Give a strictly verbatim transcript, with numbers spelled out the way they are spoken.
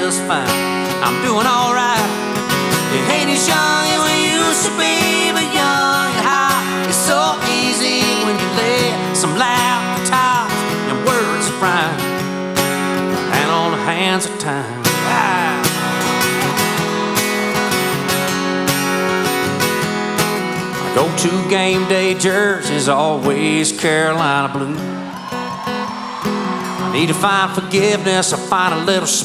just fine. I'm doing alright. You ain't as young as we used to be, but young and high. It's so easy when you lay some loud guitars and words of rhyme and on the hands of time. Ah. My go-to game day jersey's always Carolina blue. I need to find forgiveness, I find a little